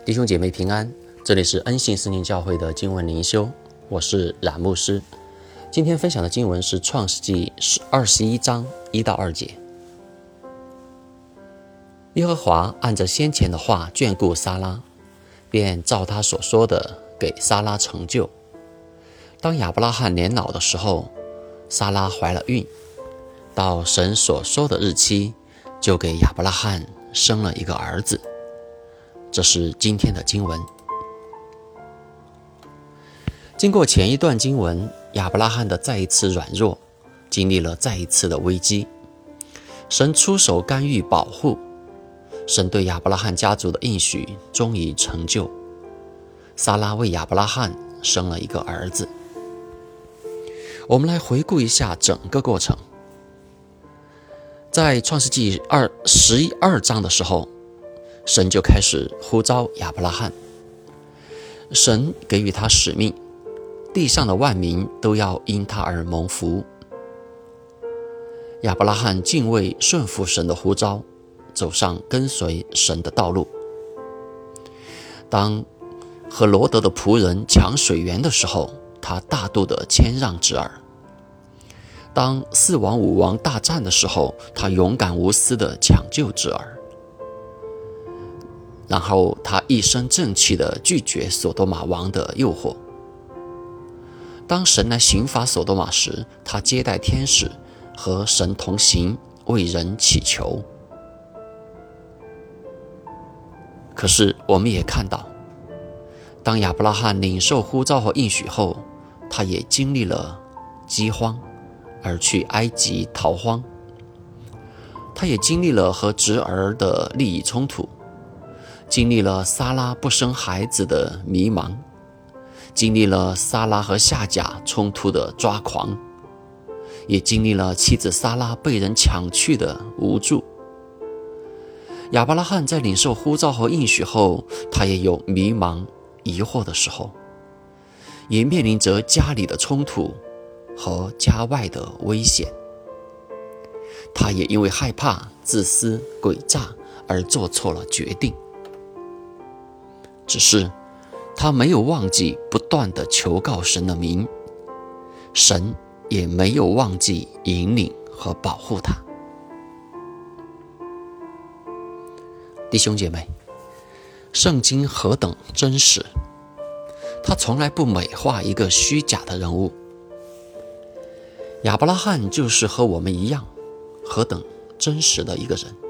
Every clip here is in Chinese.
弟兄姐妹平安，这里是恩信圣经教会的经文灵修，我是冉牧师。今天分享的经文是创世纪21章1到2节。耶和华按着先前的话眷顾撒拉，便照他所说的给撒拉成就。当亚伯拉罕年老的时候，撒拉怀了孕，到神所说的日期，就给亚伯拉罕生了一个儿子。这是今天的经文。经过前一段经文，亚伯拉罕的再一次软弱，经历了再一次的危机，神出手干预保护，神对亚伯拉罕家族的应许终于成就。撒拉为亚伯拉罕生了一个儿子。我们来回顾一下整个过程。在创世纪12章的时候，神就开始呼召亚伯拉罕，神给予他使命，地上的万民都要因他而蒙福。亚伯拉罕敬畏顺服神的呼召，走上跟随神的道路。当和罗德的仆人抢水源的时候，他大度的谦让之耳；当4王5王大战的时候，他勇敢无私的抢救之耳。然后他一生正气地拒绝所多玛王的诱惑。当神来刑罚所多玛时，他接待天使，和神同行，为人祈求。可是我们也看到，当亚伯拉罕领受呼召和应许后，他也经历了饥荒，而去埃及逃荒。他也经历了和侄儿的利益冲突，经历了撒拉不生孩子的迷茫，经历了撒拉和夏甲冲突的抓狂，也经历了妻子撒拉被人抢去的无助。亚伯拉罕在领受呼召和应许后，他也有迷茫疑惑的时候，也面临着家里的冲突和家外的危险。他也因为害怕、自私、诡诈而做错了决定。只是他没有忘记不断地求告神的名，神也没有忘记引领和保护他。弟兄姐妹，圣经何等真实，他从来不美化一个虚假的人物。亚伯拉罕就是和我们一样，何等真实的一个人。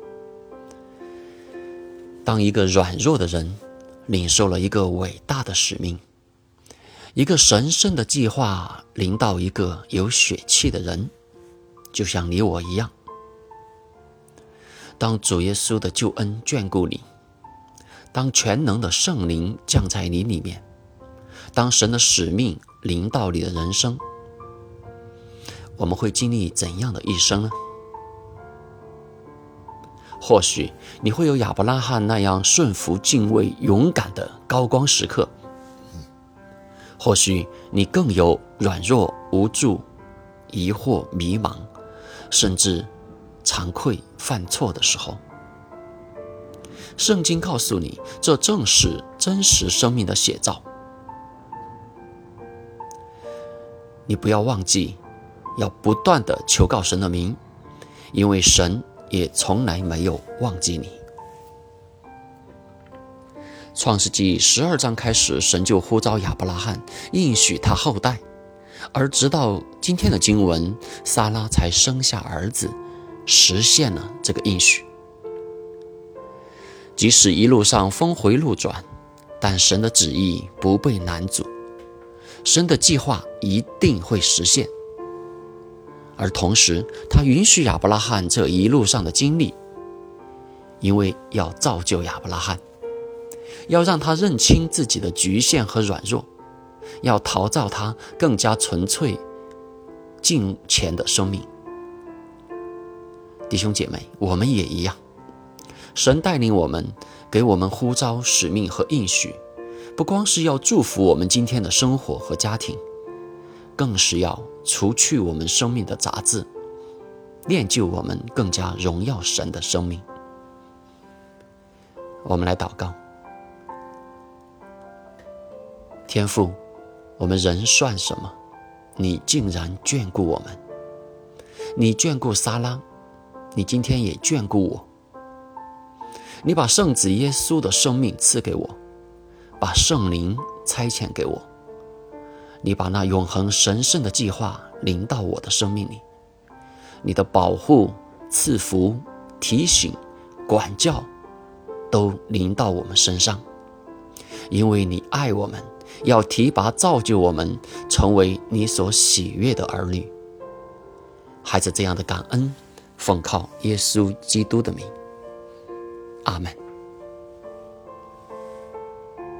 当一个软弱的人领受了一个伟大的使命，一个神圣的计划临到一个有血气的人，就像你我一样。当主耶稣的救恩眷顾你，当全能的圣灵降在你里面，当神的使命临到你的人生，我们会经历怎样的一生呢？或许你会有亚伯拉罕那样顺服、敬畏、勇敢的高光时刻，或许你更有软弱、无助、疑惑、迷茫，甚至惭愧、犯错的时候。圣经告诉你，这正是真实生命的写照。你不要忘记，要不断地求告神的名，因为神也从来没有忘记你。创世纪12章开始，神就呼召亚伯拉罕，应许他后代，而直到今天的经文，撒拉才生下儿子，实现了这个应许。即使一路上峰回路转，但神的旨意不被拦阻，神的计划一定会实现。而同时他允许亚伯拉罕这一路上的经历，因为要造就亚伯拉罕，要让他认清自己的局限和软弱，要陶造他更加纯粹敬虔的生命。弟兄姐妹，我们也一样，神带领我们，给我们呼召、使命和应许，不光是要祝福我们今天的生活和家庭，更是要除去我们生命的杂质，练就我们更加荣耀神的生命。我们来祷告。 天父，我们人算什么？你竟然眷顾我们。你眷顾撒拉，你今天也眷顾我。你把圣子耶稣的生命赐给我，把圣灵差遣给我。你把那永恒神圣的计划临到我的生命里。你的保护、赐福、提醒、管教都临到我们身上，因为你爱我们，要提拔造就我们成为你所喜悦的儿女。孩子这样的感恩，奉靠耶稣基督的名，阿们。